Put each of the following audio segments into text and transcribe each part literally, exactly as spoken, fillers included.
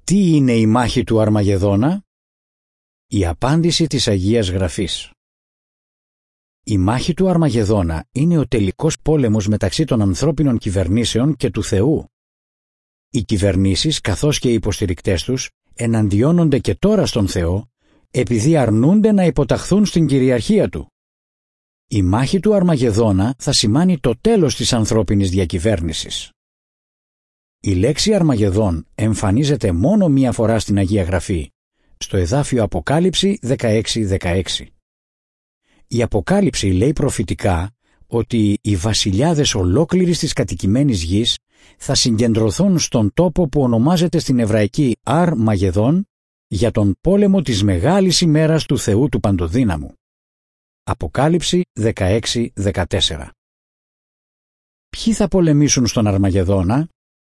Τι είναι η μάχη του Αρμαγεδόνα? Η απάντηση της Αγίας Γραφής. Η μάχη του Αρμαγεδόνα είναι ο τελικός πόλεμος μεταξύ των ανθρώπινων κυβερνήσεων και του Θεού. Οι κυβερνήσεις καθώς και οι υποστηρικτές τους εναντιώνονται και τώρα στον Θεό επειδή αρνούνται να υποταχθούν στην κυριαρχία Του. Η μάχη του Αρμαγεδόνα θα σημάνει το τέλος της ανθρώπινης διακυβέρνησης. Η λέξη Αρμαγεδόν εμφανίζεται μόνο μία φορά στην Αγία Γραφή, στο εδάφιο Αποκάλυψη δεκαέξι δεκαέξι. Η Αποκάλυψη λέει προφητικά ότι οι βασιλιάδες ολόκληρης της κατοικημένης γης θα συγκεντρωθούν στον τόπο που ονομάζεται στην εβραϊκή Αρ-Μαγεδόν για τον πόλεμο της μεγάλης ημέρας του Θεού του Παντοδύναμου. Αποκάλυψη δεκαέξι δεκατέσσερα. Ποιοι θα πολεμήσουν στον Αρμαγεδόνα?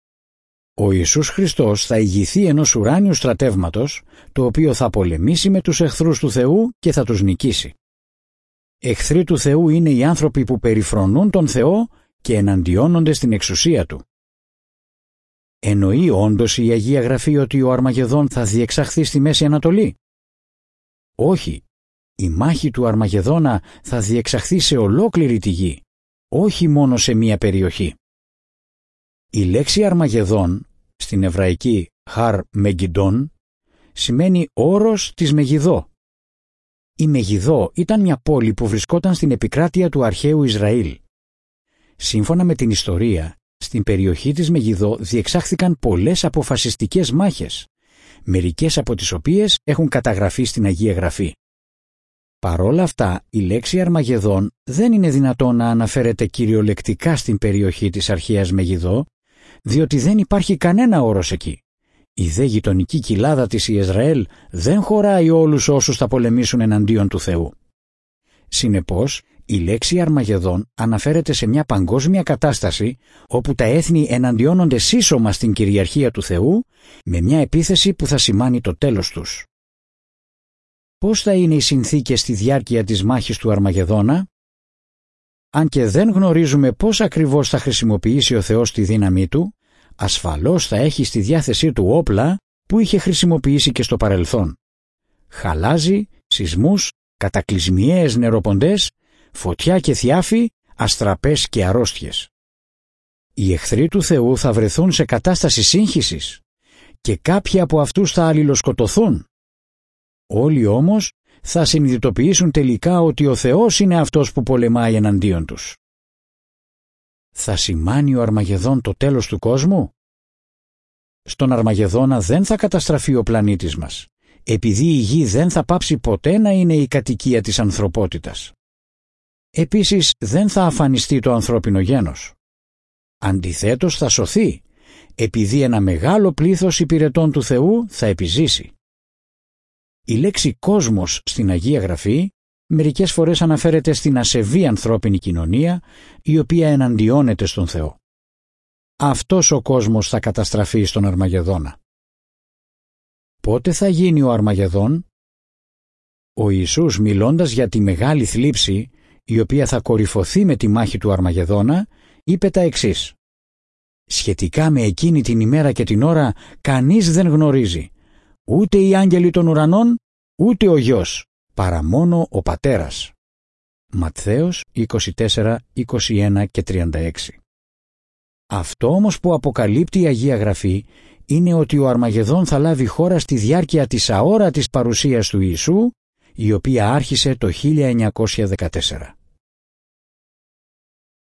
Ο Ιησούς Χριστός θα ηγηθεί ενός ουράνιου στρατεύματος, το οποίο θα πολεμήσει με τους εχθρούς του Θεού και θα τους νικήσει. Εχθροί του Θεού είναι οι άνθρωποι που περιφρονούν τον Θεό και εναντιώνονται στην εξουσία Του. Εννοεί όντως η Αγία Γραφή ότι ο Αρμαγεδόν θα διεξαχθεί στη Μέση Ανατολή? Όχι. Η μάχη του Αρμαγεδόνα θα διεξαχθεί σε ολόκληρη τη γη, όχι μόνο σε μία περιοχή. Η λέξη Αρμαγεδόν, στην εβραϊκή Χαρ Μεγιντών, σημαίνει όρος της Μεγιδό. Η Μεγιδό ήταν μια πόλη που βρισκόταν στην επικράτεια του αρχαίου Ισραήλ. Σύμφωνα με την ιστορία, στην περιοχή της Μεγιδό διεξάχθηκαν πολλές αποφασιστικές μάχες, μερικές από τις οποίες έχουν καταγραφεί στην Αγία Γραφή. Παρόλα αυτά, η λέξη Αρμαγεδόν δεν είναι δυνατόν να αναφέρεται κυριολεκτικά στην περιοχή της αρχαίας Μεγιδό, διότι δεν υπάρχει κανένα όρος εκεί. Η δε γειτονική κοιλάδα της Ιεσραήλ δεν χωράει όλους όσους θα πολεμήσουν εναντίον του Θεού. Συνεπώς, η λέξη Αρμαγεδόν αναφέρεται σε μια παγκόσμια κατάσταση όπου τα έθνη εναντιώνονται σύσσωμα στην κυριαρχία του Θεού με μια επίθεση που θα σημάνει το τέλος τους. Πώς θα είναι οι συνθήκες στη διάρκεια της μάχης του Αρμαγεδόνα? Αν και δεν γνωρίζουμε πώς ακριβώς θα χρησιμοποιήσει ο Θεός τη δύναμή Του, ασφαλώς θα έχει στη διάθεσή Του όπλα που είχε χρησιμοποιήσει και στο παρελθόν. Χαλάζι, σεισμούς, κατακλυσμιαίες νεροποντές, φωτιά και θιάφη, αστραπές και αρρώστιες. Οι εχθροί του Θεού θα βρεθούν σε κατάσταση σύγχυσης και κάποιοι από αυτούς θα αλληλοσκοτωθούν. Όλοι όμως θα συνειδητοποιήσουν τελικά ότι ο Θεός είναι αυτός που πολεμάει εναντίον τους. Θα σημάνει ο Αρμαγεδόν το τέλος του κόσμου? Στον Αρμαγεδόνα δεν θα καταστραφεί ο πλανήτης μας, επειδή η γη δεν θα πάψει ποτέ να είναι η κατοικία της ανθρωπότητας. Επίσης δεν θα αφανιστεί το ανθρώπινο γένος. Αντιθέτως θα σωθεί, επειδή ένα μεγάλο πλήθος υπηρετών του Θεού θα επιζήσει. Η λέξη κόσμος στην Αγία Γραφή μερικές φορές αναφέρεται στην ασεβή ανθρώπινη κοινωνία, η οποία εναντιώνεται στον Θεό. Αυτός ο κόσμος θα καταστραφεί στον Αρμαγεδόνα. Πότε θα γίνει ο Αρμαγεδόν? Ο Ιησούς, μιλώντας για τη μεγάλη θλίψη, η οποία θα κορυφωθεί με τη μάχη του Αρμαγεδόνα, είπε τα εξής: «Σχετικά με εκείνη την ημέρα και την ώρα κανείς δεν γνωρίζει, ούτε οι άγγελοι των ουρανών, ούτε ο Γιος, παρά μόνο ο Πατέρας». Ματθαίος είκοσι τέσσερα, είκοσι ένα και τριάντα έξι. Αυτό όμως που αποκαλύπτει η Αγία Γραφή είναι ότι ο Αρμαγεδόν θα λάβει χώρα στη διάρκεια της αόρατης παρουσίας του Ιησού, η οποία άρχισε το χίλια εννιακόσια δεκατέσσερα.